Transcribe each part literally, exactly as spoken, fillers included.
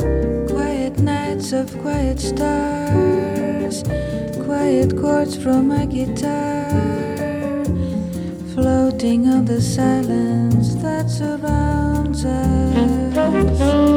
Quiet nights of quiet stars, quiet chords from my guitar, floating on the silence that surrounds us.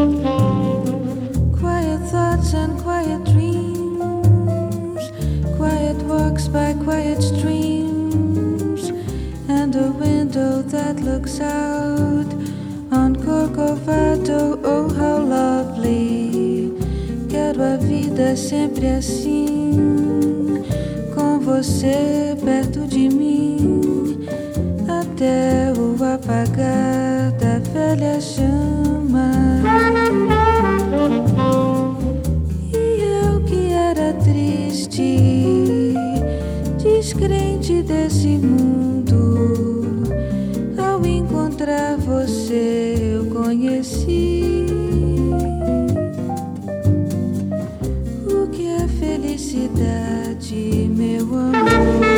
Quiet thoughts and quiet dreams, quiet walks by quiet streams, and a window that looks out on Corcovado. Oh, how lovely! Quero a vida sempre assim, com você perto de mim, até o apagar da velha chama. E eu que era triste, descrente desse mundo, ao encontrar você eu conheci o que é felicidade, meu amor.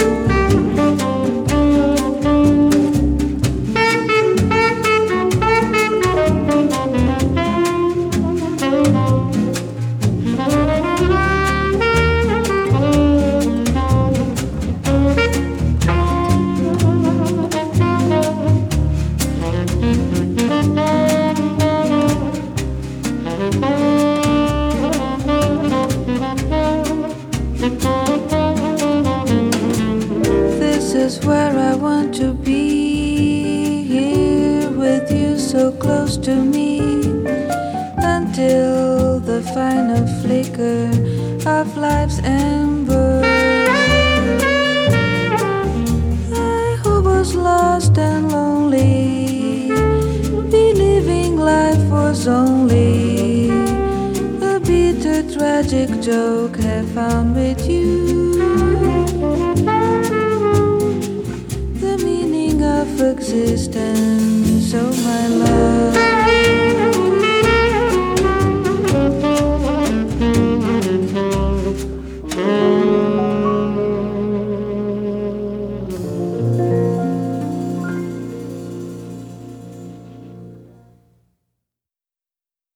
This is where I want to be, here with you so close to me, until the final flicker of life's ember. I who was lost and lonely, believing life was only a bitter tragic joke, have found with you the meaning of existence. Oh my love,